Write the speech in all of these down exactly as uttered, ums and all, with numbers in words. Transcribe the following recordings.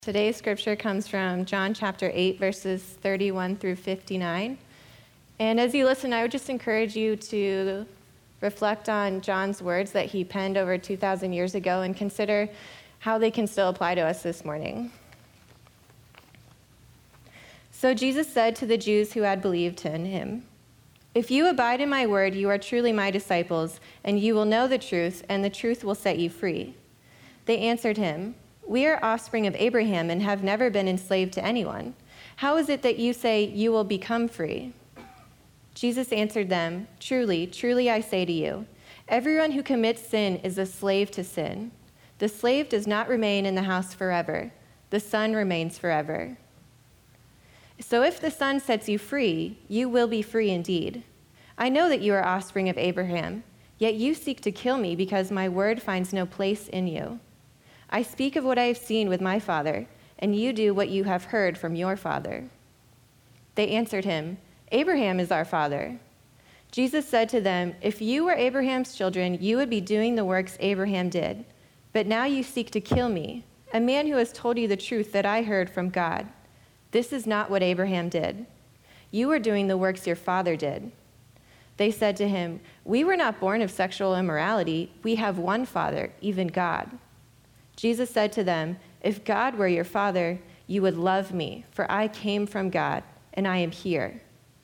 Today's scripture comes from John chapter eight, verses thirty-one through fifty-nine. And as you listen, I would just encourage you to reflect on John's words that he penned over two thousand years ago and consider how they can still apply to us this morning. So Jesus said to the Jews who had believed in him, "If you abide in my word, you are truly my disciples, and you will know the truth, and the truth will set you free." They answered him, "We are offspring of Abraham and have never been enslaved to anyone. How is it that you say you will become free?" Jesus answered them, "Truly, truly I say to you, everyone who commits sin is a slave to sin. The slave does not remain in the house forever. The son remains forever. So if the Son sets you free, you will be free indeed. I know that you are offspring of Abraham, yet you seek to kill me because my word finds no place in you. I speak of what I have seen with my father, and you do what you have heard from your father." They answered him, "Abraham is our father." Jesus said to them, "If you were Abraham's children, you would be doing the works Abraham did. But now you seek to kill me, a man who has told you the truth that I heard from God. This is not what Abraham did. You are doing the works your father did." They said to him, "We were not born of sexual immorality. We have one Father, even God." Jesus said to them, "If God were your father, you would love me, for I came from God, and I am here.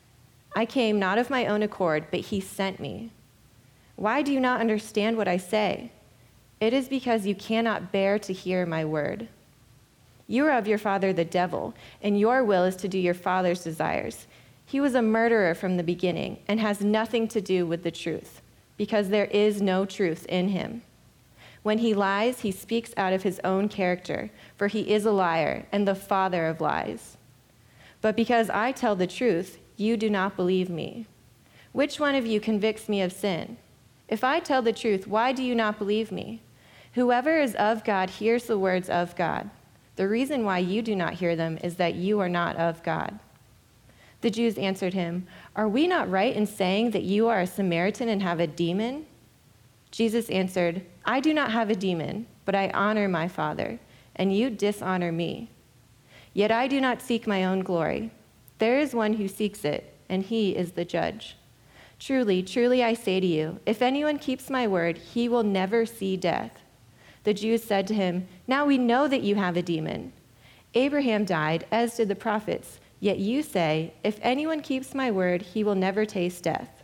I came not of my own accord, but he sent me. Why do you not understand what I say? It is because you cannot bear to hear my word. You are of your father the devil, and your will is to do your father's desires. He was a murderer from the beginning and has nothing to do with the truth, because there is no truth in him. When he lies, he speaks out of his own character, for he is a liar and the father of lies. But because I tell the truth, you do not believe me. Which one of you convicts me of sin? If I tell the truth, why do you not believe me? Whoever is of God hears the words of God. The reason why you do not hear them is that you are not of God." The Jews answered him, "Are we not right in saying that you are a Samaritan and have a demon?" Jesus answered, "I do not have a demon, but I honor my Father, and you dishonor me. Yet I do not seek my own glory. There is one who seeks it, and he is the judge. Truly, truly I say to you, if anyone keeps my word, he will never see death." The Jews said to him, "Now we know that you have a demon. Abraham died, as did the prophets, yet you say, if anyone keeps my word, he will never taste death.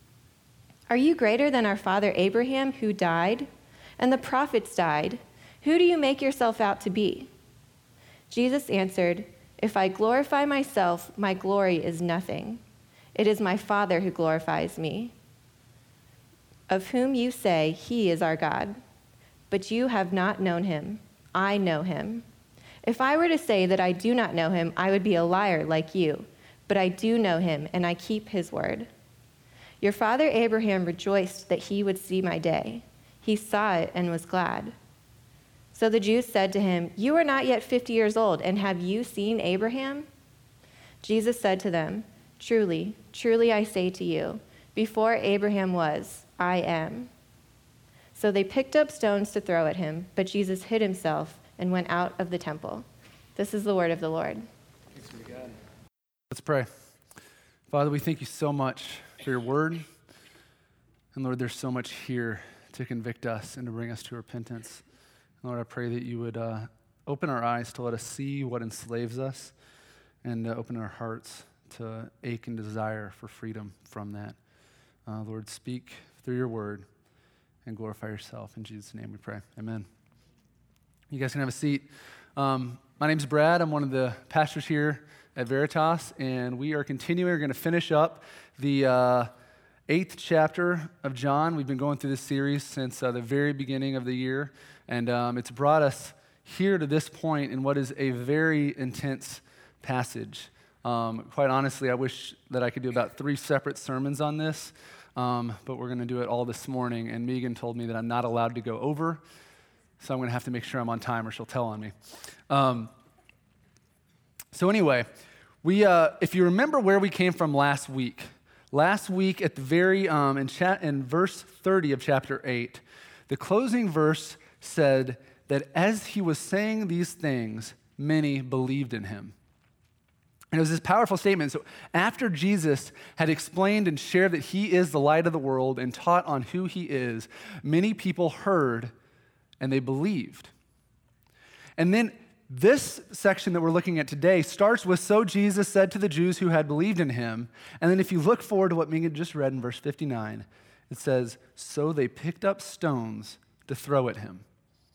Are you greater than our father Abraham, who died? And the prophets died. Who do you make yourself out to be?" Jesus answered, "If I glorify myself, my glory is nothing. It is my Father who glorifies me, of whom you say he is our God. But you have not known him. I know him. If I were to say that I do not know him, I would be a liar like you. But I do know him, and I keep his word. Your father Abraham rejoiced that he would see my day. He saw it and was glad." So the Jews said to him, "You are not yet fifty years old, and have you seen Abraham?" Jesus said to them, "Truly, truly I say to you, before Abraham was, I am." So they picked up stones to throw at him, but Jesus hid himself and went out of the temple. This is the word of the Lord. Thanks be to God. Let's pray. Father, we thank you so much for your word. And Lord, there's so much here to convict us and to bring us to repentance. And Lord, I pray that you would uh, open our eyes to let us see what enslaves us and uh, open our hearts to ache and desire for freedom from that. Uh, Lord, speak through your word and glorify yourself. In Jesus' name we pray. Amen. You guys can have a seat. Um, my name's Brad. I'm one of the pastors here at Veritas, and we are continuing. We're going to finish up the uh, eighth chapter of John. We've been going through this series since uh, the very beginning of the year, and um, it's brought us here to this point in what is a very intense passage. Um, quite honestly, I wish that I could do about three separate sermons on this. Um, but we're going to do it all this morning, and Megan told me that I'm not allowed to go over, so I'm going to have to make sure I'm on time or she'll tell on me. Um, so anyway, we uh, if you remember where we came from last week, last week at the very, um, in, cha- in verse thirty of chapter eight, the closing verse said that as he was saying these things, many believed in him. And it was this powerful statement. So after Jesus had explained and shared that he is the light of the world and taught on who he is, many people heard and they believed. And then this section that we're looking at today starts with, so Jesus said to the Jews who had believed in him. And then if you look forward to what Megan just read in verse fifty-nine, it says, so they picked up stones to throw at him.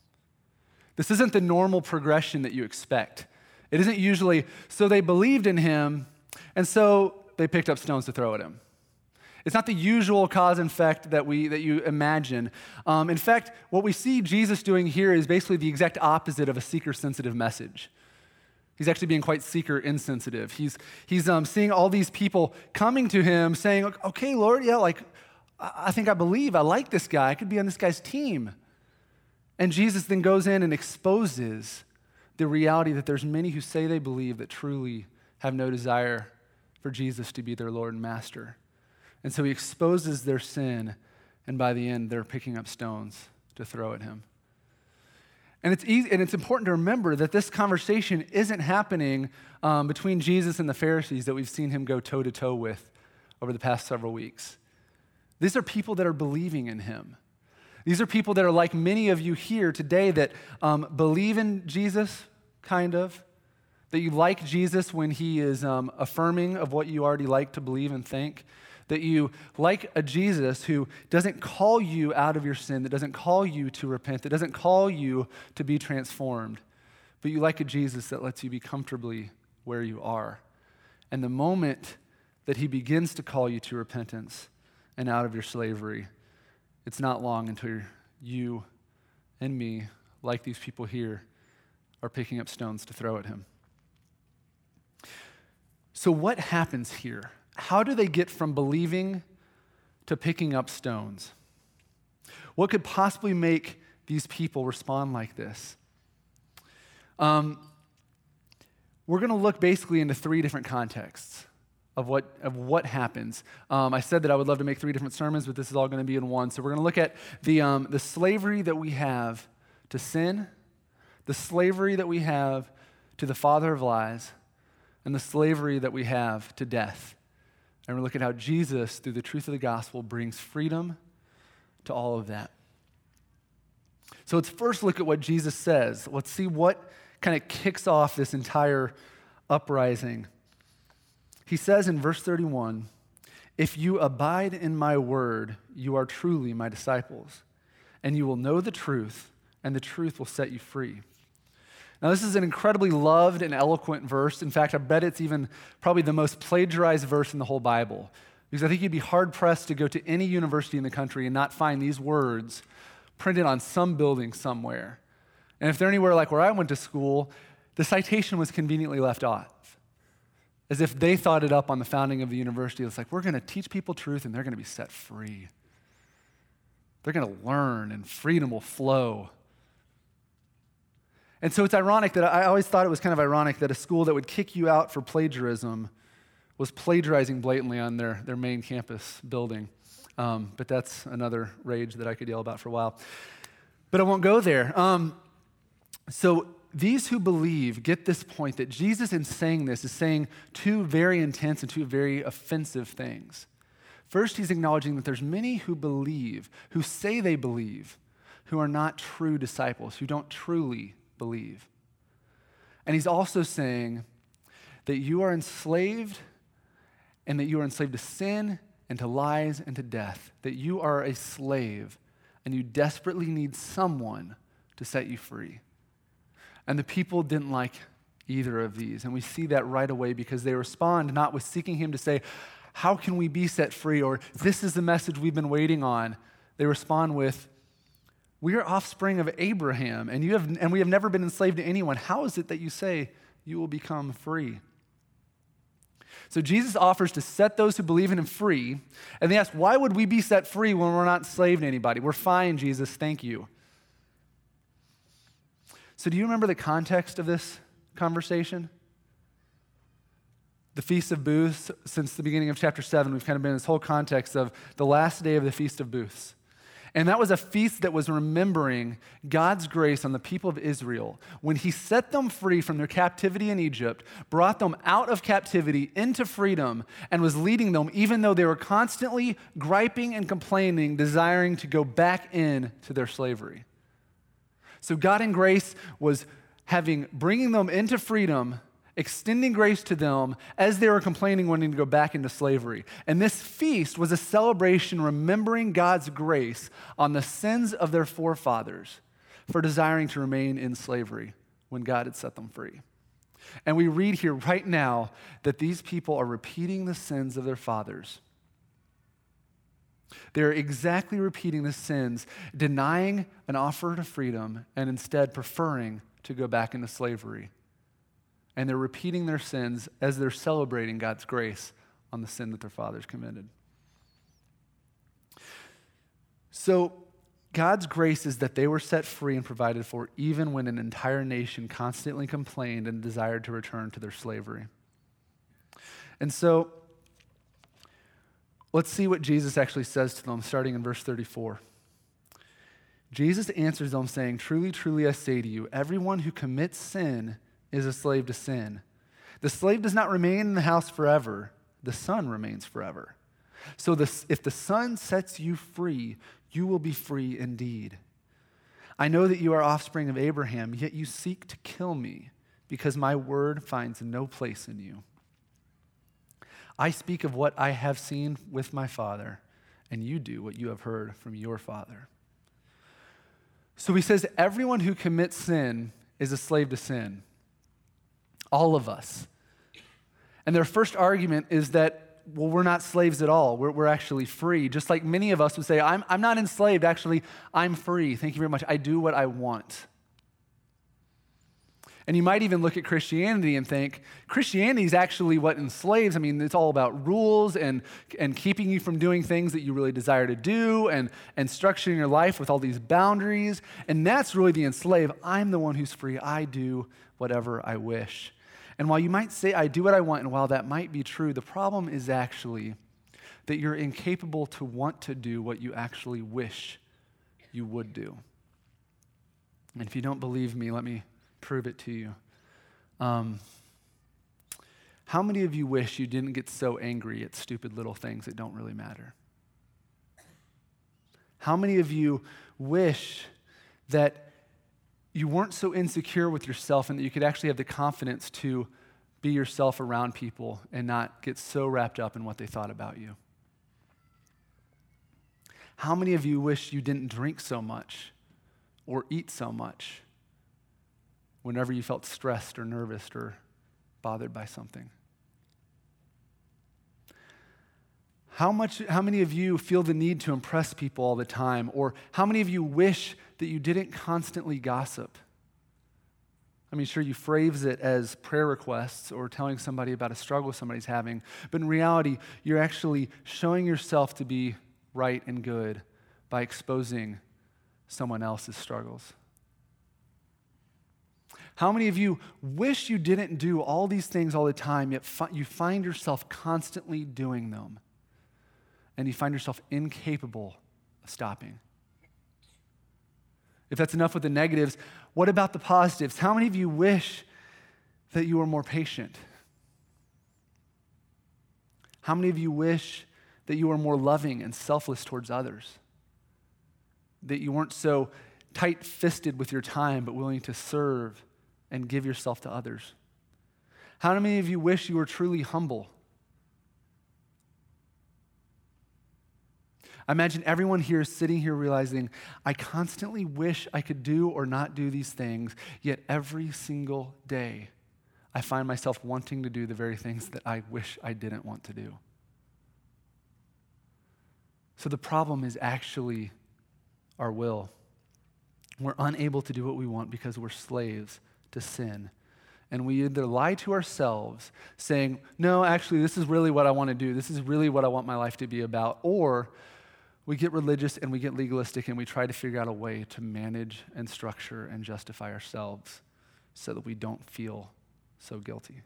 This isn't the normal progression that you expect. It isn't usually, so they believed in him, and so they picked up stones to throw at him. It's not the usual cause and effect that we that you imagine. Um, in fact, what we see Jesus doing here is basically the exact opposite of a seeker-sensitive message. He's actually being quite seeker-insensitive. He's he's um, seeing all these people coming to him saying, okay, Lord, yeah, like, I think I believe. I like this guy. I could be on this guy's team. And Jesus then goes in and exposes the reality that there's many who say they believe that truly have no desire for Jesus to be their Lord and Master. And so he exposes their sin, and by the end, they're picking up stones to throw at him. And it's easy, and it's important to remember that this conversation isn't happening um, between Jesus and the Pharisees that we've seen him go toe-to-toe with over the past several weeks. These are people that are believing in him. These are people that are like many of you here today that um, believe in Jesus, kind of, that you like Jesus when he is um, affirming of what you already like to believe and think, that you like a Jesus who doesn't call you out of your sin, that doesn't call you to repent, that doesn't call you to be transformed, but you like a Jesus that lets you be comfortably where you are. And the moment that he begins to call you to repentance and out of your slavery, it's not long until you and me, like these people here, are picking up stones to throw at him. So what happens here? How do they get from believing to picking up stones? What could possibly make these people respond like this? Um, we're going to look basically into three different contexts of what of what happens. Um, I said that I would love to make three different sermons, but this is all going to be in one. So we're going to look at the um, the slavery that we have to sin, the slavery that we have to the father of lies, and the slavery that we have to death. And we're looking at how Jesus, through the truth of the gospel, brings freedom to all of that. So let's first look at what Jesus says. Let's see what kind of kicks off this entire uprising. He says in verse thirty-one, if you abide in my word, you are truly my disciples, and you will know the truth, and the truth will set you free. Now, this is an incredibly loved and eloquent verse. In fact, I bet it's even probably the most plagiarized verse in the whole Bible, because I think you'd be hard-pressed to go to any university in the country and not find these words printed on some building somewhere. And if they're anywhere like where I went to school, the citation was conveniently left off, as if they thought it up on the founding of the university. It's like, we're going to teach people truth, and they're going to be set free. They're going to learn, and freedom will flow. And so it's ironic that I always thought it was kind of ironic that a school that would kick you out for plagiarism was plagiarizing blatantly on their, their main campus building. Um, but that's another rage that I could yell about for a while. But I won't go there. Um, so these who believe get this point that Jesus, in saying this, is saying two very intense and two very offensive things. First, he's acknowledging that there's many who believe, who say they believe, who are not true disciples, who don't truly believe. And he's also saying that you are enslaved, and that you are enslaved to sin and to lies and to death, that you are a slave and you desperately need someone to set you free. And the people didn't like either of these, and we see that right away because they respond not with seeking him to say, how can we be set free, or this is the message we've been waiting on. They respond with, we are offspring of Abraham, and you have, and we have never been enslaved to anyone. How is it that you say you will become free? So Jesus offers to set those who believe in him free, and they ask, why would we be set free when we're not enslaved to anybody? We're fine, Jesus, thank you. So do you remember the context of this conversation? The Feast of Booths, since the beginning of chapter seven, we've kind of been in this whole context of the last day of the Feast of Booths. And that was a feast that was remembering God's grace on the people of Israel when he set them free from their captivity in Egypt, brought them out of captivity into freedom, and was leading them even though they were constantly griping and complaining, desiring to go back into their slavery. So God in grace was having, bringing them into freedom, extending grace to them as they were complaining, wanting to go back into slavery. And this feast was a celebration remembering God's grace on the sins of their forefathers for desiring to remain in slavery when God had set them free. And we read here right now that these people are repeating the sins of their fathers. They're exactly repeating the sins, denying an offer to freedom and instead preferring to go back into slavery. And they're repeating their sins as they're celebrating God's grace on the sin that their fathers committed. So God's grace is that they were set free and provided for even when an entire nation constantly complained and desired to return to their slavery. And so let's see what Jesus actually says to them, starting in verse thirty-four. Jesus answers them saying, "Truly, truly, I say to you, everyone who commits sin is a slave to sin. The slave does not remain in the house forever. The son remains forever. So this, if the son sets you free, you will be free indeed. I know that you are offspring of Abraham, yet you seek to kill me because my word finds no place in you. I speak of what I have seen with my father, and you do what you have heard from your father." So he says everyone who commits sin is a slave to sin. All of us. And their first argument is that, well, we're not slaves at all. We're, we're actually free. Just like many of us would say, I'm, I'm not enslaved. Actually, I'm free. Thank you very much. I do what I want. And you might even look at Christianity and think, Christianity is actually what enslaves. I mean, it's all about rules and, and keeping you from doing things that you really desire to do and, and structuring your life with all these boundaries. And that's really the enslave. I'm the one who's free. I do whatever I wish. And while you might say, I do what I want, and while that might be true, the problem is actually that you're incapable to want to do what you actually wish you would do. And if you don't believe me, let me prove it to you. Um, how many of you wish you didn't get so angry at stupid little things that don't really matter? How many of you wish that you weren't so insecure with yourself and that you could actually have the confidence to be yourself around people and not get so wrapped up in what they thought about you? How many of you wish you didn't drink so much or eat so much whenever you felt stressed or nervous or bothered by something? How much, how many of you feel the need to impress people all the time? Or how many of you wish that you didn't constantly gossip? I mean, sure, you phrase it as prayer requests or telling somebody about a struggle somebody's having, but in reality, you're actually showing yourself to be right and good by exposing someone else's struggles. How many of you wish you didn't do all these things all the time, yet fi- you find yourself constantly doing them, and you find yourself incapable of stopping? If that's enough with the negatives, what about the positives? How many of you wish that you were more patient? How many of you wish that you were more loving and selfless towards others? That you weren't so tight-fisted with your time, but willing to serve and give yourself to others? How many of you wish you were truly humble? I imagine everyone here is sitting here realizing, I constantly wish I could do or not do these things, yet every single day I find myself wanting to do the very things that I wish I didn't want to do. So the problem is actually our will. We're unable to do what we want because we're slaves to sin. And we either lie to ourselves saying, no, actually, this is really what I want to do. This is really what I want my life to be about. Or we get religious and we get legalistic and we try to figure out a way to manage and structure and justify ourselves so that we don't feel so guilty.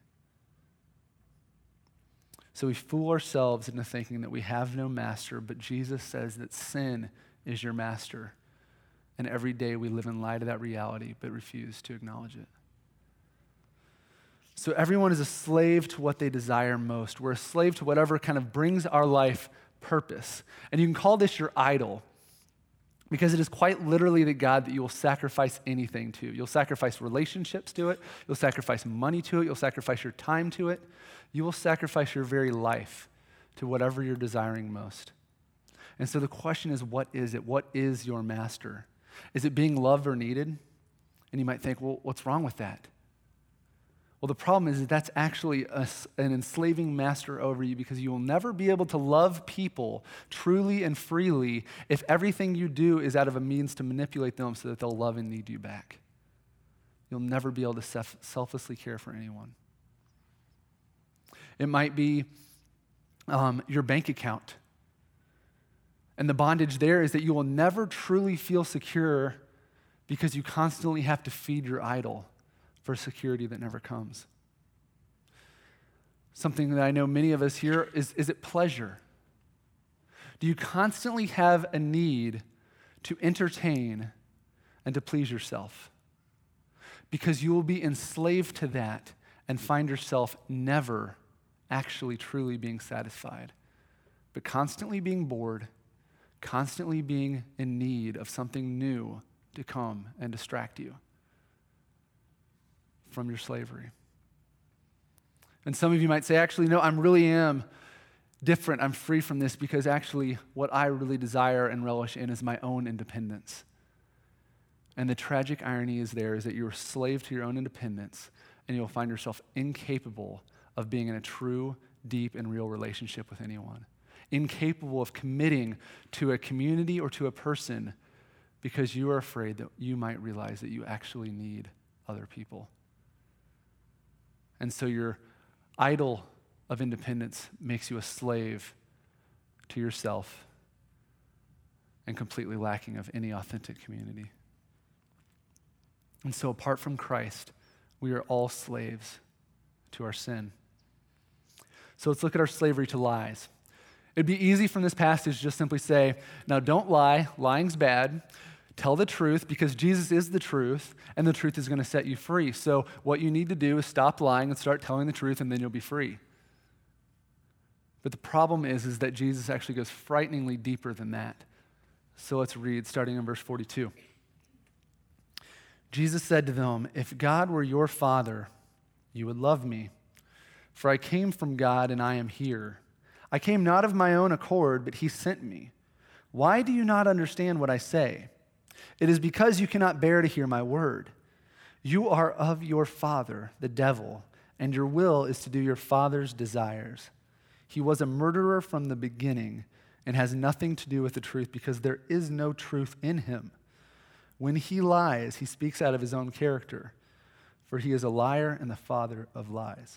So we fool ourselves into thinking that we have no master, but Jesus says that sin is your master. And every day we live in light of that reality, but refuse to acknowledge it. So everyone is a slave to what they desire most. We're a slave to whatever kind of brings our life purpose. And you can call this your idol, because it is quite literally the God that you will sacrifice anything to. You'll sacrifice relationships to it. You'll sacrifice money to it. You'll sacrifice your time to it. You will sacrifice your very life to whatever you're desiring most. And so the question is, what is it? What is your master? Is it being loved or needed? And you might think, well, what's wrong with that? Well, the problem is that that's actually a, an enslaving master over you, because you will never be able to love people truly and freely if everything you do is out of a means to manipulate them so that they'll love and need you back. You'll never be able to self- selflessly care for anyone. It might be um, your bank account. And the bondage there is that you will never truly feel secure because you constantly have to feed your idol for security that never comes. Something that I know many of us here is, is it pleasure? Do you constantly have a need to entertain and to please yourself? Because you will be enslaved to that and find yourself never actually truly being satisfied, but constantly being bored, constantly being in need of something new to come and distract you from your slavery. And some of you might say, actually, no, I really am different. I'm free from this because actually what I really desire and relish in is my own independence. And the tragic irony is there is that you're a slave to your own independence, and you'll find yourself incapable of being in a true, deep, and real relationship with anyone. Incapable of committing to a community or to a person because you are afraid that you might realize that you actually need other people. And so your idol of independence makes you a slave to yourself and completely lacking of any authentic community. And so apart from Christ, we are all slaves to our sin. So let's look at our slavery to lies. It'd be easy from this passage to just simply say, now don't lie, lying's bad. Tell the truth because Jesus is the truth, and the truth is going to set you free. So what you need to do is stop lying and start telling the truth, and then you'll be free. But the problem is, is that Jesus actually goes frighteningly deeper than that. So let's read, starting in verse forty-two. Jesus said to them, if God were your Father, you would love me, for I came from God and I am here. I came not of my own accord, but he sent me. Why do you not understand what I say? It is because you cannot bear to hear my word. You are of your father, the devil, and your will is to do your father's desires. He was a murderer from the beginning and has nothing to do with the truth because there is no truth in him. When he lies, he speaks out of his own character, for he is a liar and the father of lies.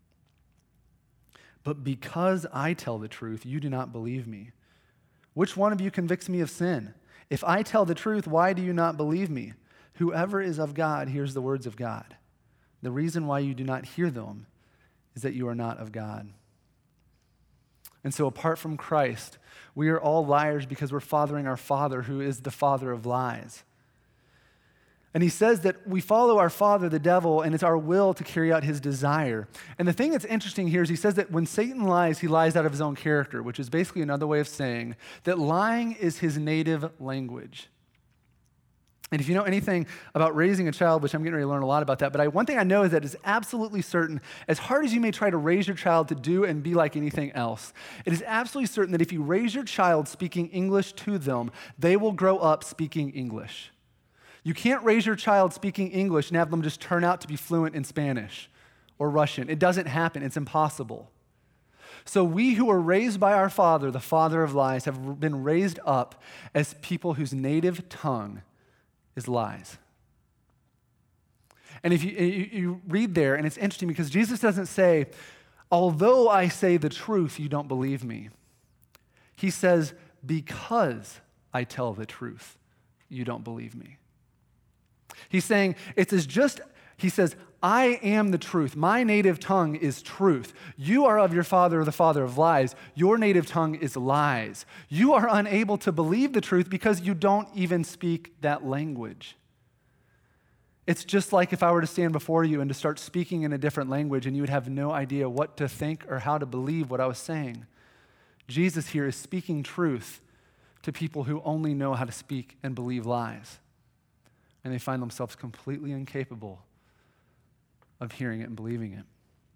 But because I tell the truth, you do not believe me. Which one of you convicts me of sin? If I tell the truth, why do you not believe me? Whoever is of God hears the words of God. The reason why you do not hear them is that you are not of God. And so apart from Christ, we are all liars because we're fathering our father who is the father of lies. And he says that we follow our father, the devil, and it's our will to carry out his desire. And the thing that's interesting here is he says that when Satan lies, he lies out of his own character, which is basically another way of saying that lying is his native language. And if you know anything about raising a child, which I'm getting ready to learn a lot about that, but I, one thing I know is that it's absolutely certain, as hard as you may try to raise your child to do and be like anything else, it is absolutely certain that if you raise your child speaking English to them, they will grow up speaking English. You can't raise your child speaking English and have them just turn out to be fluent in Spanish or Russian. It doesn't happen. It's impossible. So we who are raised by our father, the father of lies, have been raised up as people whose native tongue is lies. And if you, you, you read there, and it's interesting because Jesus doesn't say, although I say the truth, you don't believe me. He says, because I tell the truth, you don't believe me. He's saying it's as just He says, I am the truth. My native tongue is truth. You are of your father, the father of lies. Your native tongue is lies. You are unable to believe the truth because you don't even speak that language. It's just like if I were to stand before you and to start speaking in a different language and you would have no idea what to think or how to believe what I was saying. Jesus here is speaking truth to people who only know how to speak and believe lies. And they find themselves completely incapable of hearing it and believing it.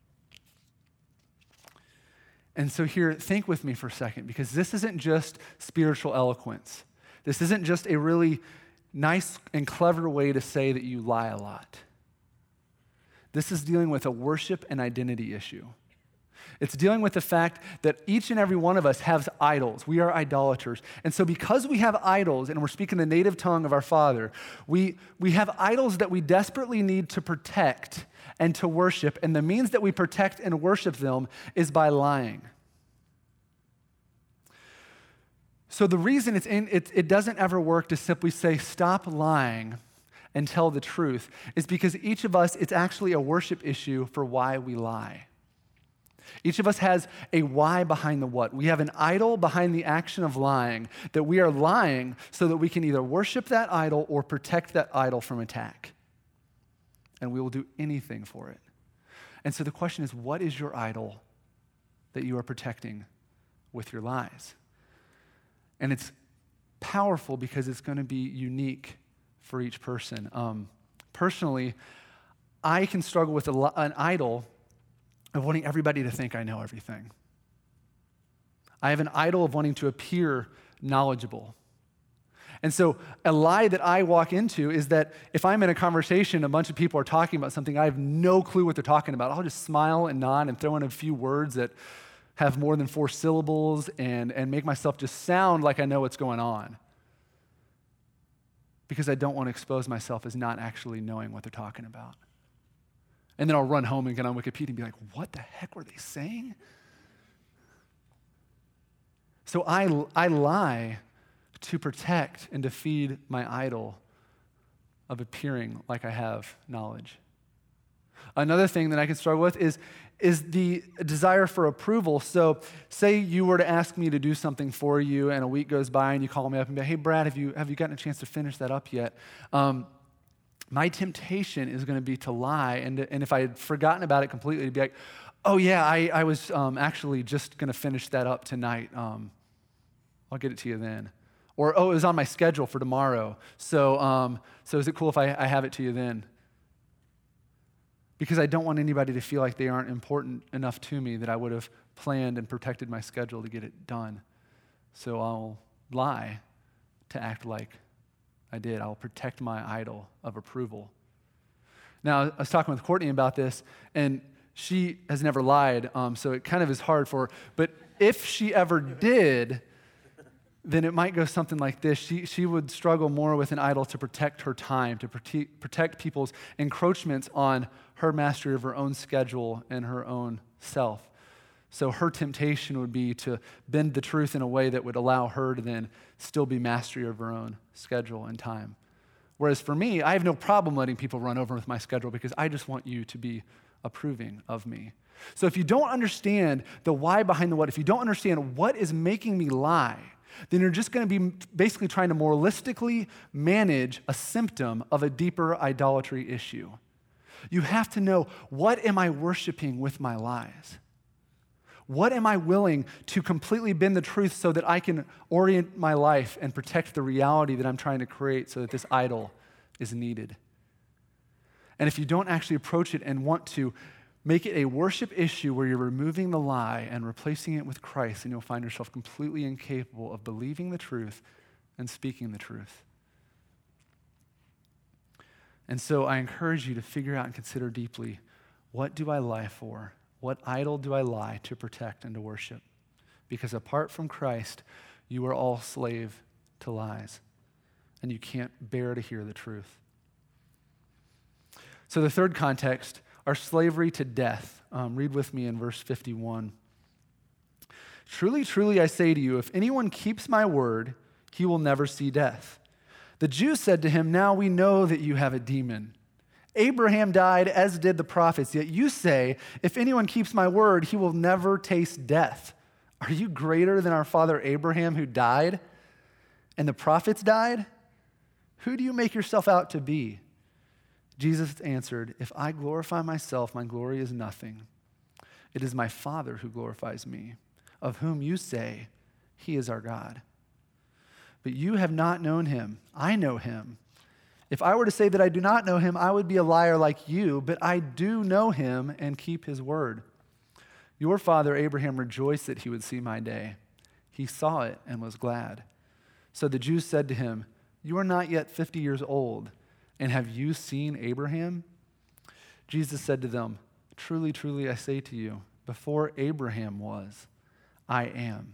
And so here, think with me for a second, because this isn't just spiritual eloquence. This isn't just a really nice and clever way to say that you lie a lot. This is dealing with a worship and identity issue. It's dealing with the fact that each and every one of us has idols. We are idolaters. And so because we have idols and we're speaking the native tongue of our Father, we, we have idols that we desperately need to protect and to worship. And the means that we protect and worship them is by lying. So the reason it's in, it, it doesn't ever work to simply say, stop lying and tell the truth, is because each of us, it's actually a worship issue for why we lie. Each of us has a why behind the what. We have an idol behind the action of lying, that we are lying so that we can either worship that idol or protect that idol from attack. And we will do anything for it. And so the question is, what is your idol that you are protecting with your lies? And it's powerful because it's going to be unique for each person. Um, personally, I can struggle with a, an idol of wanting everybody to think I know everything. I have an idol of wanting to appear knowledgeable. And so a lie that I walk into is that if I'm in a conversation, a bunch of people are talking about something, I have no clue what they're talking about. I'll just smile and nod and throw in a few words that have more than four syllables and, and make myself just sound like I know what's going on. Because I don't want to expose myself as not actually knowing what they're talking about. And then I'll run home and get on Wikipedia and be like, what the heck were they saying? So I, I lie to protect and to feed my idol of appearing like I have knowledge. Another thing that I can struggle with is, is the desire for approval. So say you were to ask me to do something for you and a week goes by and you call me up and be like, hey, Brad, have you, have you gotten a chance to finish that up yet? Um, my temptation is going to be to lie. And, and if I had forgotten about it completely, to be like, oh, yeah, I, I was um, actually just going to finish that up tonight. Um, I'll get it to you then. Or, oh, it was on my schedule for tomorrow. So um, so is it cool if I, I have it to you then? Because I don't want anybody to feel like they aren't important enough to me that I would have planned and protected my schedule to get it done. So I'll lie to act like I did. I'll protect my idol of approval. Now, I was talking with Courtney about this, and she has never lied, um, so it kind of is hard for her. But if she ever did, then it might go something like this. She, she would struggle more with an idol to protect her time, to prote- protect people's encroachments on her mastery of her own schedule and her own self. So her temptation would be to bend the truth in a way that would allow her to then still be mastery of her own schedule and time. Whereas for me, I have no problem letting people run over with my schedule because I just want you to be approving of me. So if you don't understand the why behind the what, if you don't understand what is making me lie, then you're just going to be basically trying to moralistically manage a symptom of a deeper idolatry issue. You have to know, what am I worshiping with my lies? What am I willing to completely bend the truth so that I can orient my life and protect the reality that I'm trying to create so that this idol is needed? And if you don't actually approach it and want to make it a worship issue where you're removing the lie and replacing it with Christ, and you'll find yourself completely incapable of believing the truth and speaking the truth. And so I encourage you to figure out and consider deeply, what do I lie for? What idol do I lie to protect and to worship? Because apart from Christ, you are all slave to lies, and you can't bear to hear the truth. So the third context, our slavery to death. Um, read with me in verse fifty-one. Truly, truly, I say to you, if anyone keeps my word, he will never see death. The Jews said to him, now we know that you have a demon. Abraham died, as did the prophets, yet you say, if anyone keeps my word, he will never taste death. Are you greater than our father Abraham, who died, and the prophets died? Who do you make yourself out to be?" Jesus answered, "If I glorify myself, my glory is nothing. It is my Father who glorifies me, of whom you say, he is our God. But you have not known him. I know him. If I were to say that I do not know him, I would be a liar like you, but I do know him and keep his word. Your father Abraham rejoiced that he would see my day. He saw it and was glad." So the Jews said to him, "You are not yet fifty years old, and have you seen Abraham?" Jesus said to them, "Truly, truly, I say to you, before Abraham was, I am."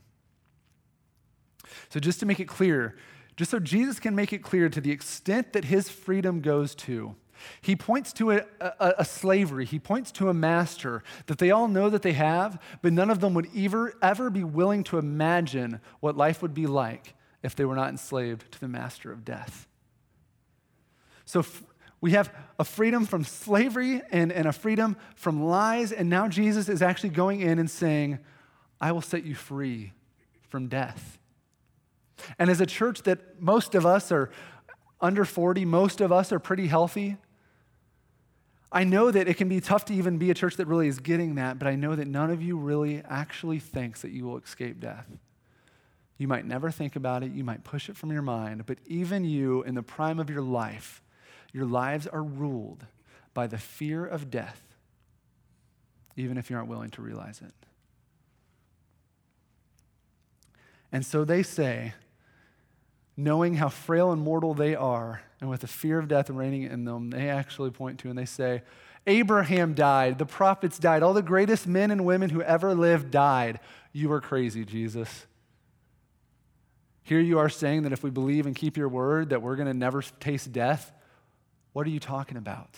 So just to make it clear, just so Jesus can make it clear to the extent that his freedom goes to, he points to a, a, a slavery, he points to a master that they all know that they have, but none of them would ever, ever be willing to imagine what life would be like if they were not enslaved to the master of death. So f- we have a freedom from slavery and, and a freedom from lies, and now Jesus is actually going in and saying, "I will set you free from death." And as a church that most of us are under forty, most of us are pretty healthy, I know that it can be tough to even be a church that really is getting that, but I know that none of you really actually thinks that you will escape death. You might never think about it, you might push it from your mind, but even you in the prime of your life, your lives are ruled by the fear of death, even if you aren't willing to realize it. And so they say, knowing how frail and mortal they are, and with the fear of death reigning in them, they actually point to and they say, Abraham died, the prophets died, all the greatest men and women who ever lived died. You are crazy, Jesus. Here you are saying that if we believe and keep your word, that we're going to never taste death. What are you talking about?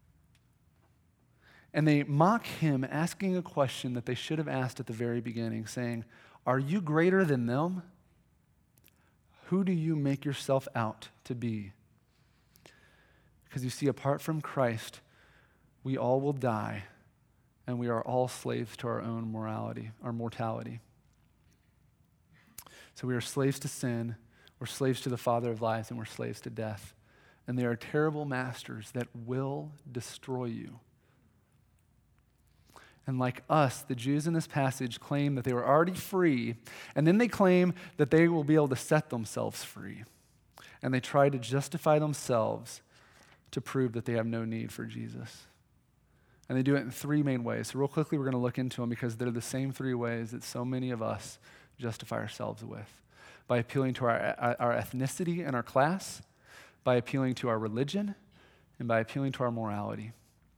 And they mock him, asking a question that they should have asked at the very beginning, saying, "Are you greater than them? Who do you make yourself out to be?" Because you see, apart from Christ, we all will die, and we are all slaves to our own morality, our mortality. So we are slaves to sin, we're slaves to the father of lies, and we're slaves to death. And they are terrible masters that will destroy you. And like us, the Jews in this passage claim that they were already free, and then they claim that they will be able to set themselves free. And they try to justify themselves to prove that they have no need for Jesus. And they do it in three main ways. So real quickly, we're going to look into them because they're the same three ways that so many of us justify ourselves with. By appealing to our, our ethnicity and our class, by appealing to our religion, and by appealing to our morality.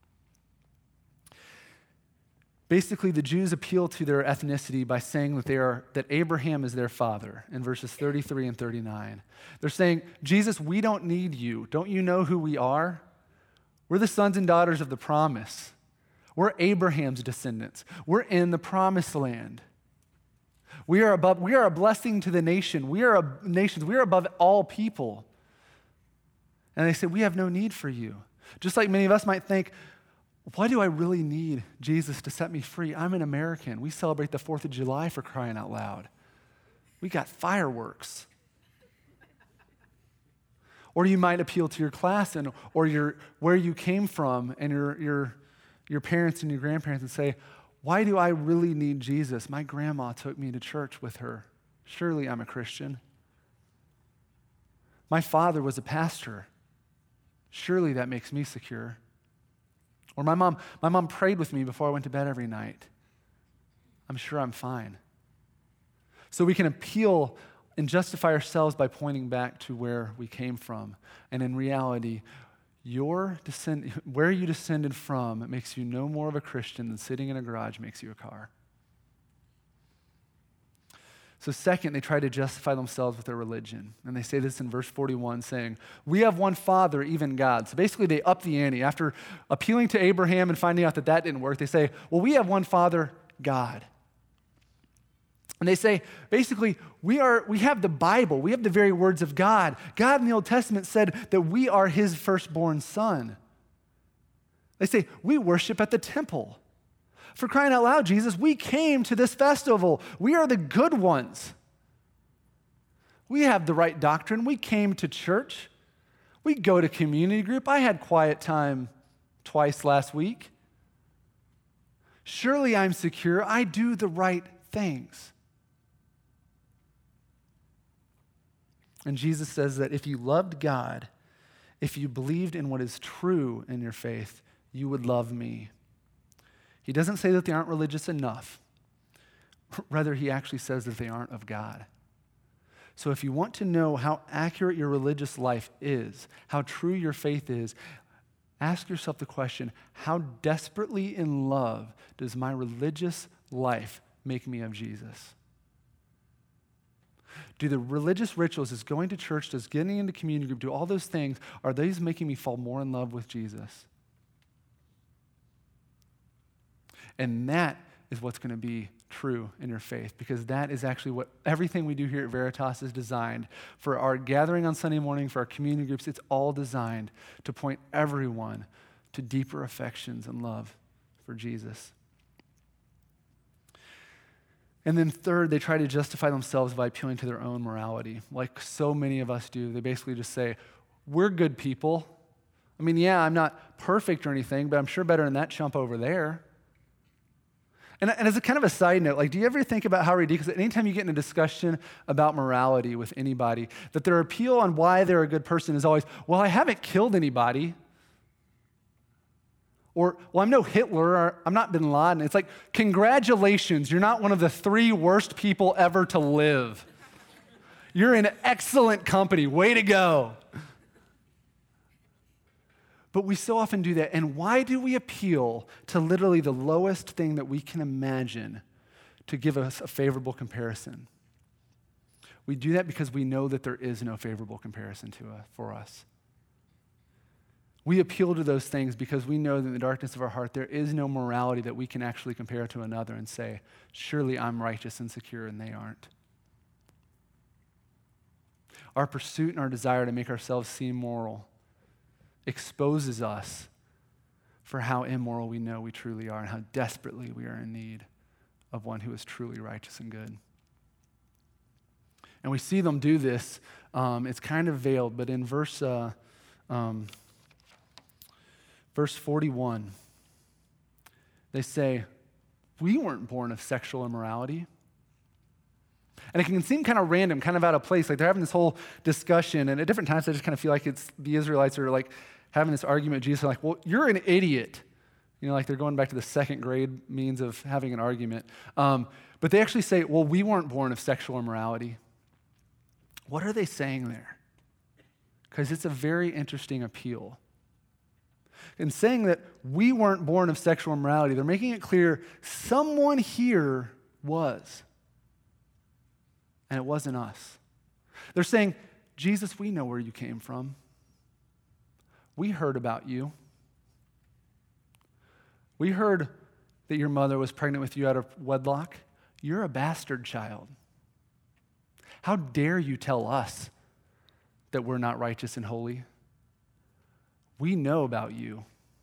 Basically, the Jews appeal to their ethnicity by saying that they are that Abraham is their father in verses thirty-three and thirty-nine. They're saying, Jesus, we don't need you. Don't you know who we are? We're the sons and daughters of the promise. We're Abraham's descendants. We're in the promised land. We are above, we are a blessing to the nation. We are a nations. We are above all people. And they say, we have no need for you. Just like many of us might think, why do I really need Jesus to set me free? I'm an American. We celebrate the fourth of July, for crying out loud. We got fireworks. Or you might appeal to your class and or your where you came from and your your your parents and your grandparents and say, why do I really need Jesus? My grandma took me to church with her. Surely I'm a Christian. My father was a pastor. Surely that makes me secure. Or my mom, my mom prayed with me before I went to bed every night. I'm sure I'm fine. So we can appeal and justify ourselves by pointing back to where we came from. And in reality, your descend, where you descended from makes you no more of a Christian than sitting in a garage makes you a car. So second, they try to justify themselves with their religion. And they say this in verse forty-one, saying, we have one Father, even God. So basically they up the ante. After appealing to Abraham and finding out that that didn't work, they say, well, we have one Father, God. And they say, basically, we are we have the Bible. We have the very words of God. God in the Old Testament said that we are his firstborn son. They say, we worship at the temple. For crying out loud, Jesus, we came to this festival. We are the good ones. We have the right doctrine. We came to church. We go to community group. I had quiet time twice last week. Surely I'm secure. I do the right things. And Jesus says that if you loved God, if you believed in what is true in your faith, you would love me. He doesn't say that they aren't religious enough. Rather, he actually says that they aren't of God. So if you want to know how accurate your religious life is, how true your faith is, ask yourself the question, how desperately in love does my religious life make me of Jesus? Do the religious rituals, does going to church, does getting into community group, do all those things, are these making me fall more in love with Jesus? And that is what's going to be true in your faith, because that is actually what everything we do here at Veritas is designed. For our gathering on Sunday morning, for our community groups, it's all designed to point everyone to deeper affections and love for Jesus. And then third, they try to justify themselves by appealing to their own morality, like so many of us do. They basically just say, we're good people. I mean, yeah, I'm not perfect or anything, but I'm sure better than that chump over there. And, and as a kind of a side note, like, do you ever think about how ridiculous, anytime you get in a discussion about morality with anybody, that their appeal on why they're a good person is always, well, I haven't killed anybody. Or, well, I'm no Hitler, or I'm not bin Laden. It's like, congratulations, you're not one of the three worst people ever to live. You're in excellent company, way to go. But we so often do that. And why do we appeal to literally the lowest thing that we can imagine to give us a favorable comparison? We do that because we know that there is no favorable comparison to uh, for us. We appeal to those things because we know that in the darkness of our heart, there is no morality that we can actually compare to another and say, surely I'm righteous and secure, and they aren't. Our pursuit and our desire to make ourselves seem moral exposes us for how immoral we know we truly are and how desperately we are in need of one who is truly righteous and good. And we see them do this. Um, it's kind of veiled, but in verse uh, um, verse forty-one, they say, we weren't born of sexual immorality. And it can seem kind of random, kind of out of place. Like they're having this whole discussion, and at different times I just kind of feel like it's the Israelites are like having this argument with Jesus. They're like, well, you're an idiot. You know, like they're going back to the second grade means of having an argument. Um, but they actually say, well, we weren't born of sexual immorality. What are they saying there? Because it's a very interesting appeal. In saying that we weren't born of sexual immorality, they're making it clear someone here was. And it wasn't us. They're saying, Jesus, we know where you came from. We heard about you. We heard that your mother was pregnant with you out of wedlock. You're a bastard child. How dare you tell us that we're not righteous and holy? We know about you.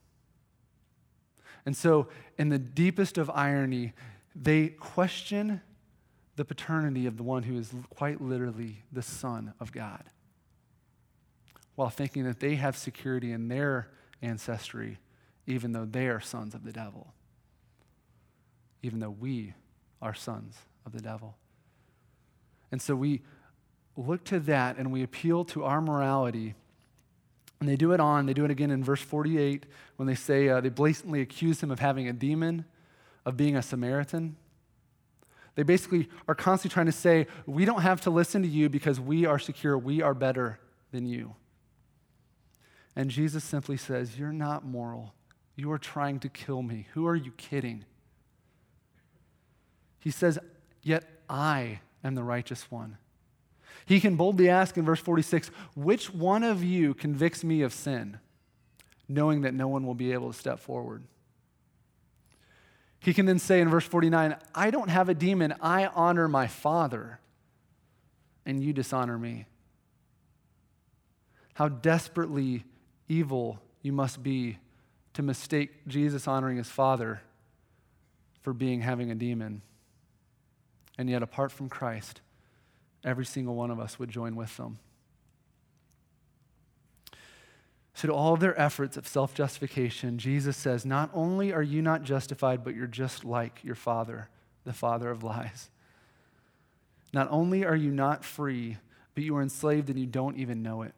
And so, in the deepest of irony, they question the paternity of the one who is quite literally the Son of God, while thinking that they have security in their ancestry, even though they are sons of the devil, even though we are sons of the devil. And so we look to that and we appeal to our morality. And they do it on, they do it again in verse forty-eight when they say, uh, they blatantly accuse him of having a demon, of being a Samaritan. They basically are constantly trying to say, we don't have to listen to you because we are secure, we are better than you. And Jesus simply says, you're not moral. You are trying to kill me. Who are you kidding? He says, yet I am the righteous one. He can boldly ask in verse forty-six, which one of you convicts me of sin, knowing that no one will be able to step forward? He can then say in verse forty-nine, I don't have a demon, I honor my Father, and you dishonor me. How desperately evil you must be to mistake Jesus honoring his Father for being having a demon. And yet, apart from Christ, every single one of us would join with them. So to all of their efforts of self-justification, Jesus says, not only are you not justified, but you're just like your father, the father of lies. Not only are you not free, but you are enslaved and you don't even know it.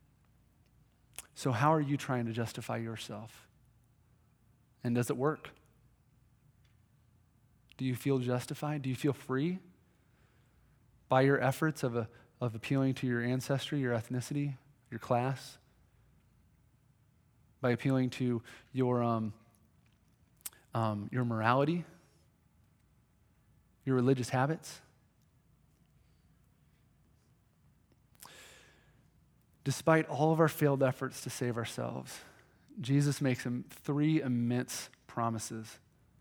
So how are you trying to justify yourself? And does it work? Do you feel justified? Do you feel free by your efforts of, a, of appealing to your ancestry, your ethnicity, your class? By appealing to your, um, um, your morality, your religious habits? Despite all of our failed efforts to save ourselves, Jesus makes him three immense promises.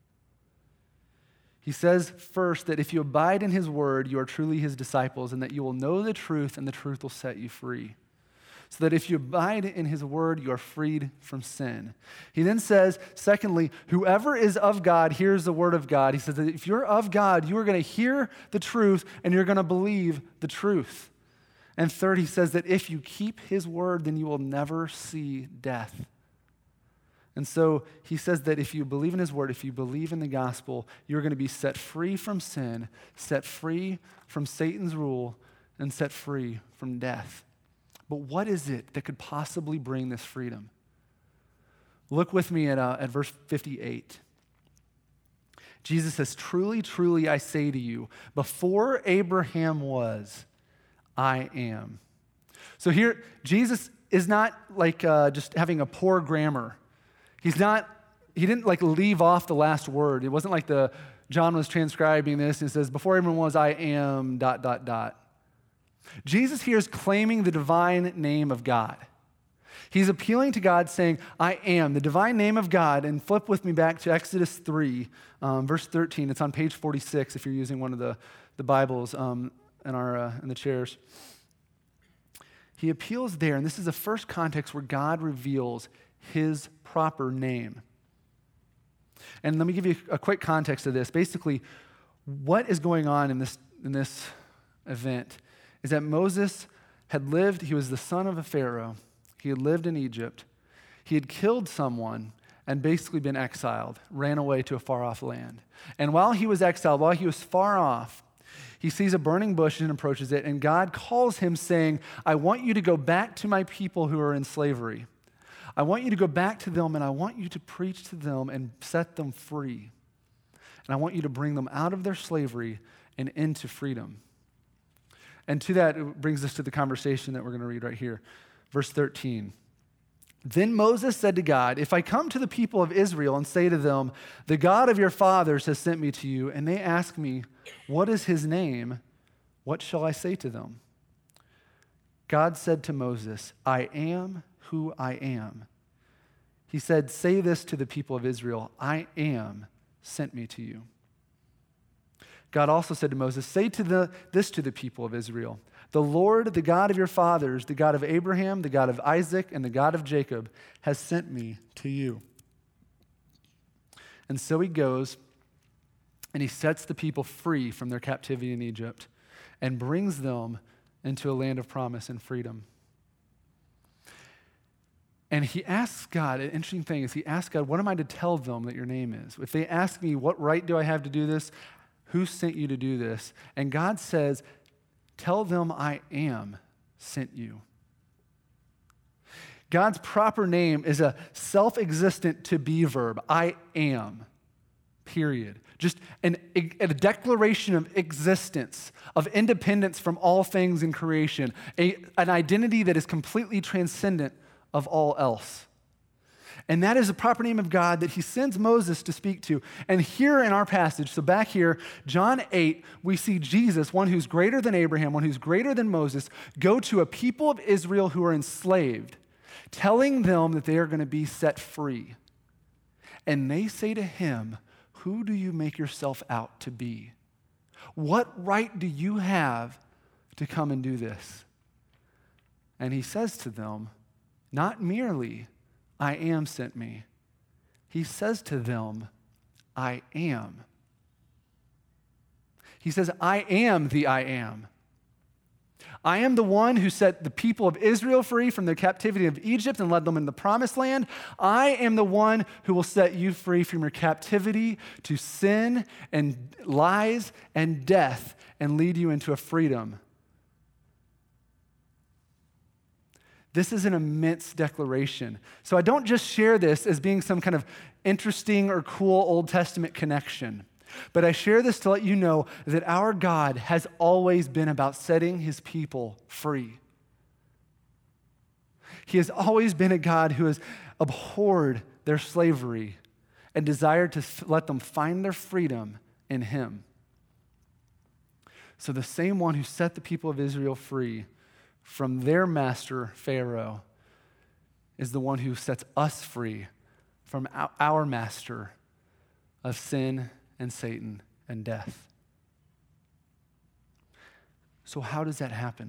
He says first that if you abide in his word, you are truly his disciples, and that you will know the truth, and the truth will set you free. So that if you abide in his word, you are freed from sin. He then says, secondly, whoever is of God hears the word of God. He says that if you're of God, you are going to hear the truth, and you're going to believe the truth. And third, he says that if you keep his word, then you will never see death. And so he says that if you believe in his word, if you believe in the gospel, you're going to be set free from sin, set free from Satan's rule, and set free from death. But what is it that could possibly bring this freedom? Look with me at, uh, at verse fifty-eight. Jesus says, truly, truly, I say to you, before Abraham was, I am. So here, Jesus is not like uh, just having a poor grammar. He's not, he didn't like leave off the last word. It wasn't like the, John was transcribing this and it says, before Abraham was, I am, dot, dot, dot. Jesus here is claiming the divine name of God. He's appealing to God saying, I am, the divine name of God. And flip with me back to Exodus three, um, verse thirteen. It's on page forty-six if you're using one of the, the Bibles um, in, our, uh, in the chairs. He appeals there, and this is the first context where God reveals his proper name. And let me give you a quick context of this. Basically, what is going on in this, in this event is that Moses had lived, he was the son of a Pharaoh. He had lived in Egypt. He had killed someone and basically been exiled, ran away to a far-off land. And while he was exiled, while he was far off, he sees a burning bush and approaches it, and God calls him saying, I want you to go back to my people who are in slavery. I want you to go back to them, and I want you to preach to them and set them free. And I want you to bring them out of their slavery and into freedom. And to that, it brings us to the conversation that we're going to read right here. Verse thirteen. Then Moses said to God, if I come to the people of Israel and say to them, the God of your fathers has sent me to you, and they ask me, what is his name? What shall I say to them? God said to Moses, I am who I am. He said, say this to the people of Israel, I am sent me to you. God also said to Moses, say to the, this to the people of Israel, the Lord, the God of your fathers, the God of Abraham, the God of Isaac, and the God of Jacob, has sent me to you. And so he goes, and he sets the people free from their captivity in Egypt and brings them into a land of promise and freedom. And he asks God, an interesting thing is he asks God, what am I to tell them that your name is? If they ask me, what right do I have to do this? Who sent you to do this? And God says, tell them I am sent you. God's proper name is a self-existent to be verb. I am, period. Just an, a declaration of existence, of independence from all things in creation, a, an identity that is completely transcendent of all else. And that is the proper name of God that he sends Moses to speak to. And here in our passage, so back here, John eight, we see Jesus, one who's greater than Abraham, one who's greater than Moses, go to a people of Israel who are enslaved, telling them that they are going to be set free. And they say to him, who do you make yourself out to be? What right do you have to come and do this? And he says to them, not merely, I am sent me, He says to them, I am. He says, I am the I am. I am the one who set the people of Israel free from the captivity of Egypt and led them into the promised land. I am the one who will set you free from your captivity to sin and lies and death and lead you into a freedom. This is an immense declaration. So I don't just share this as being some kind of interesting or cool Old Testament connection. But I share this to let you know that our God has always been about setting his people free. He has always been a God who has abhorred their slavery and desired to f- let them find their freedom in him. So the same one who set the people of Israel free from their master, Pharaoh, is the one who sets us free from our, our master of sin and Satan and death. So how does that happen?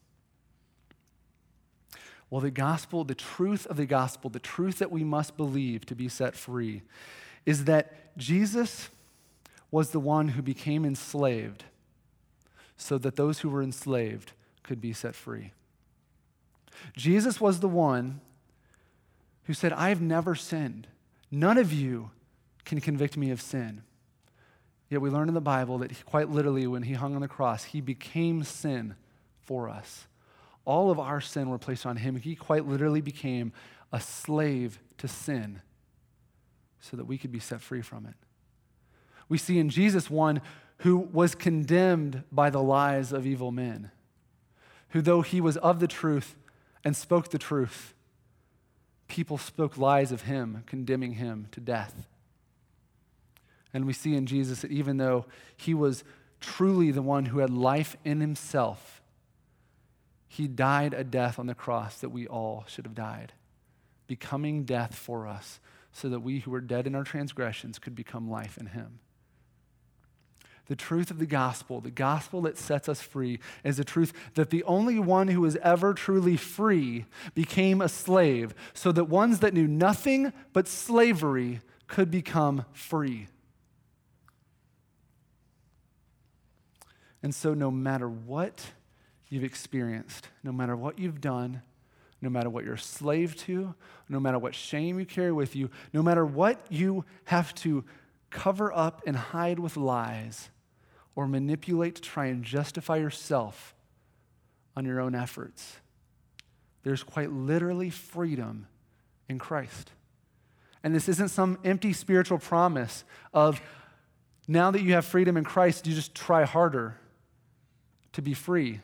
Well, the gospel, the truth of the gospel, the truth that we must believe to be set free is that Jesus was the one who became enslaved so that those who were enslaved could be set free. Jesus was the one who said, I have never sinned. None of you can convict me of sin. Yet we learn in the Bible that he, quite literally when he hung on the cross, he became sin for us. All of our sin were placed on him. He quite literally became a slave to sin so that we could be set free from it. We see in Jesus one who was condemned by the lies of evil men, who though he was of the truth and spoke the truth, people spoke lies of him, condemning him to death. And we see in Jesus that even though he was truly the one who had life in himself, he died a death on the cross that we all should have died, becoming death for us so that we who were dead in our transgressions could become life in him. The truth of the gospel, the gospel that sets us free, is the truth that the only one who was ever truly free became a slave so that ones that knew nothing but slavery could become free. And so no matter what you've experienced, no matter what you've done, no matter what you're a slave to, no matter what shame you carry with you, no matter what you have to cover up and hide with lies or manipulate to try and justify yourself on your own efforts, there's quite literally freedom in Christ. And this isn't some empty spiritual promise of now that you have freedom in Christ, you just try harder to be free.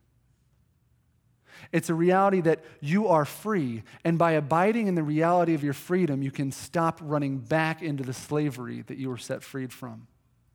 It's a reality that you are free, and by abiding in the reality of your freedom, you can stop running back into the slavery that you were set freed from.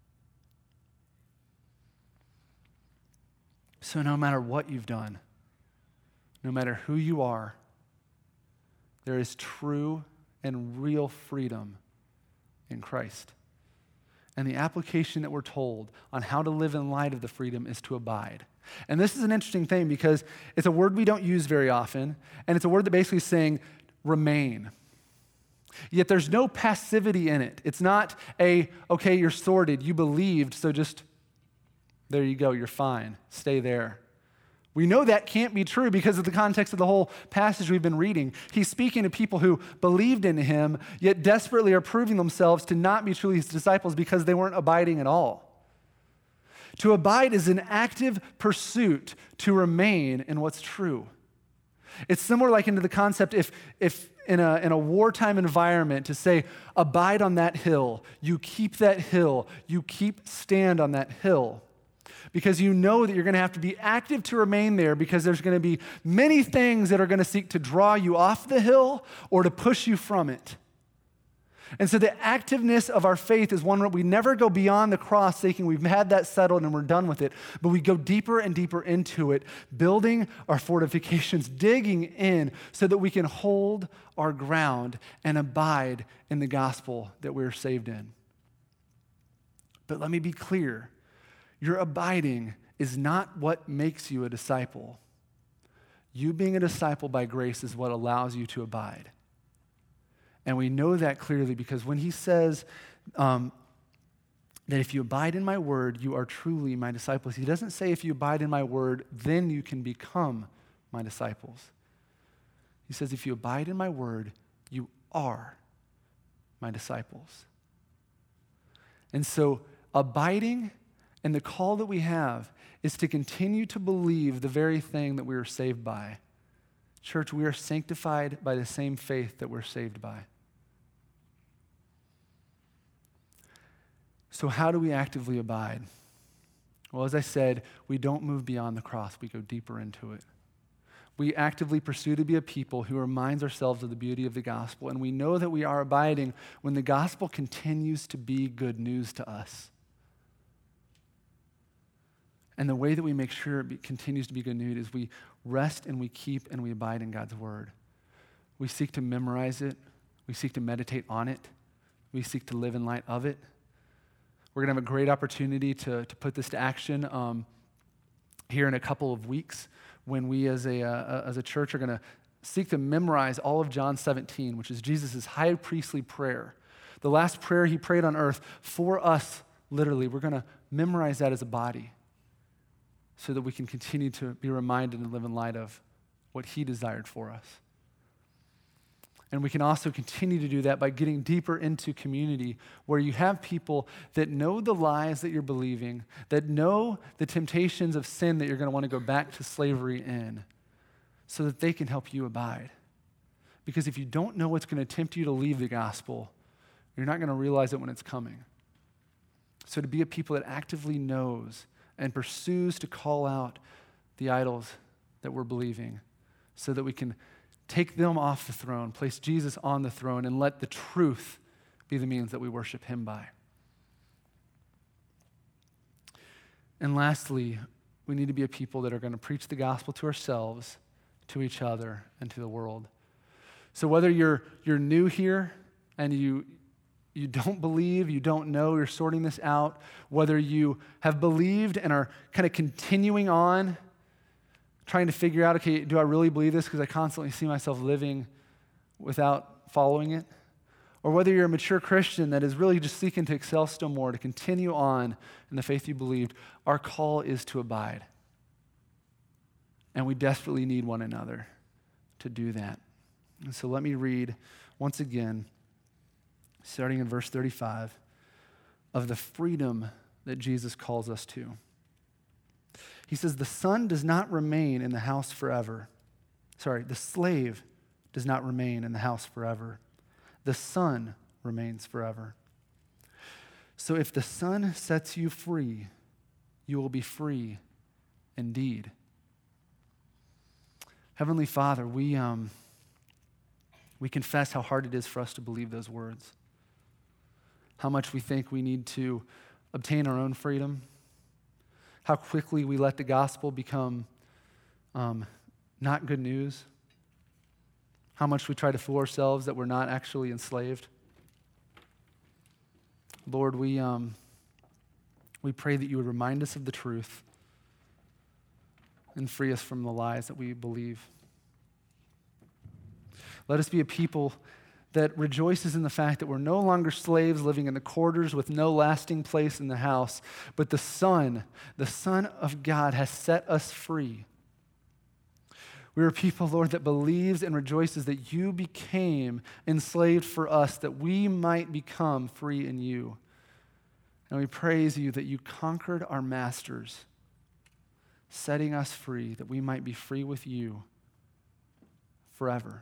So no matter what you've done, no matter who you are, there is true and real freedom in Christ. And the application that we're told on how to live in light of the freedom is to abide. And this is an interesting thing because it's a word we don't use very often, and it's a word that basically is saying remain. Yet there's no passivity in it. It's not a, okay, you're sorted, you believed, so just, there you go, you're fine, stay there. We know that can't be true because of the context of the whole passage we've been reading. He's speaking to people who believed in him, yet desperately are proving themselves to not be truly his disciples because they weren't abiding at all. To abide is an active pursuit to remain in what's true. It's similar like into the concept if, if in a, in a wartime environment to say, abide on that hill, you keep that hill, you keep stand on that hill. Because you know that you're going to have to be active to remain there because there's going to be many things that are going to seek to draw you off the hill or to push you from it. And so the activeness of our faith is one where we never go beyond the cross thinking we've had that settled and we're done with it, but we go deeper and deeper into it, building our fortifications, digging in so that we can hold our ground and abide in the gospel that we're saved in. But let me be clear. Your abiding is not what makes you a disciple. You being a disciple by grace is what allows you to abide. And we know that clearly because when he says um, that if you abide in my word, you are truly my disciples, he doesn't say if you abide in my word, then you can become my disciples. He says if you abide in my word, you are my disciples. And so abiding and the call that we have is to continue to believe the very thing that we were saved by. Church, we are sanctified by the same faith that we're saved by. So how do we actively abide? Well, as I said, we don't move beyond the cross. We go deeper into it. We actively pursue to be a people who reminds ourselves of the beauty of the gospel, and we know that we are abiding when the gospel continues to be good news to us. And the way that we make sure it be, continues to be good news is we rest and we keep and we abide in God's word. We seek to memorize it. We seek to meditate on it. We seek to live in light of it. We're going to have a great opportunity to, to put this to action um, here in a couple of weeks when we as a, uh, as a church are going to seek to memorize all of John seventeen, which is Jesus' high priestly prayer. The last prayer he prayed on earth for us, literally. We're going to memorize that as a body so that we can continue to be reminded and live in light of what he desired for us. And we can also continue to do that by getting deeper into community where you have people that know the lies that you're believing, that know the temptations of sin that you're going to want to go back to slavery in, so that they can help you abide. Because if you don't know what's going to tempt you to leave the gospel, you're not going to realize it when it's coming. So to be a people that actively knows and pursues to call out the idols that we're believing so that we can take them off the throne, place Jesus on the throne, and let the truth be the means that we worship him by. And lastly, we need to be a people that are going to preach the gospel to ourselves, to each other, and to the world. So whether you're you're new here and you you don't believe, you don't know, you're sorting this out, whether you have believed and are kind of continuing on, trying to figure out, okay, do I really believe this because I constantly see myself living without following it? Or whether you're a mature Christian that is really just seeking to excel still more, to continue on in the faith you believed, our call is to abide. And we desperately need one another to do that. And so let me read once again, starting in verse thirty-five, of the freedom that Jesus calls us to. He says, the son does not remain in the house forever. Sorry, the slave does not remain in the house forever. The son remains forever. So if the son sets you free, you will be free indeed. Heavenly Father, we, um, we confess how hard it is for us to believe those words. How much we think we need to obtain our own freedom. How quickly we let the gospel become um, not good news. How much we try to fool ourselves that we're not actually enslaved. Lord, we, um, we pray that you would remind us of the truth and free us from the lies that we believe. Let us be a people that rejoices in the fact that we're no longer slaves living in the quarters with no lasting place in the house, but the Son, the Son of God has set us free. We are a people, Lord, that believes and rejoices that you became enslaved for us, that we might become free in you. And we praise you that you conquered our masters, setting us free, that we might be free with you forever.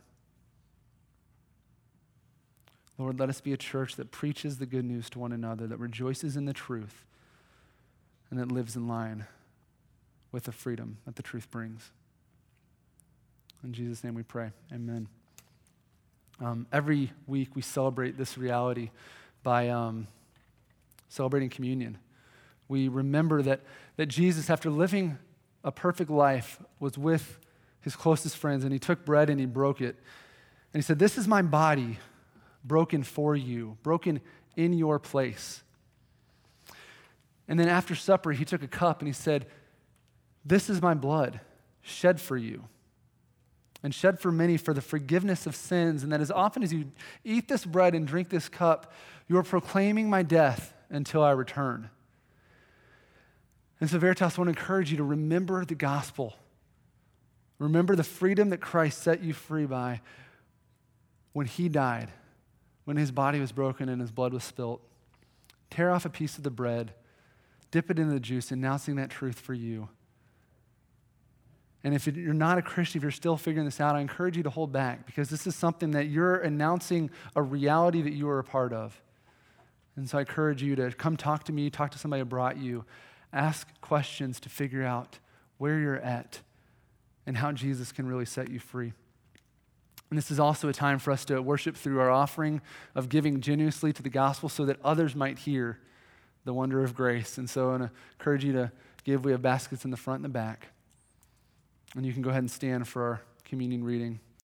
Lord, let us be a church that preaches the good news to one another, that rejoices in the truth, and that lives in line with the freedom that the truth brings. In Jesus' name we pray, amen. Um, every week we celebrate this reality by um, celebrating communion. We remember that, that Jesus, after living a perfect life, was with his closest friends, and he took bread and he broke it. And he said, this is my body, broken for you, broken in your place. And then after supper, he took a cup and he said, this is my blood shed for you. and shed for many for the forgiveness of sins, and that as often as you eat this bread and drink this cup, you are proclaiming my death until I return. And so Veritas, I want to encourage you to remember the gospel. Remember the freedom that Christ set you free by when he died, when his body was broken and his blood was spilt. Tear off a piece of the bread, dip it in the juice, announcing that truth for you. And if you're not a Christian, if you're still figuring this out, I encourage you to hold back, because this is something that you're announcing a reality that you are a part of. And so I encourage you to come talk to me, talk to somebody who brought you, ask questions to figure out where you're at and how Jesus can really set you free. And this is also a time for us to worship through our offering of giving generously to the gospel so that others might hear the wonder of grace. And so I want to encourage you to give. We have baskets in the front and the back. And you can go ahead and stand for our communion reading.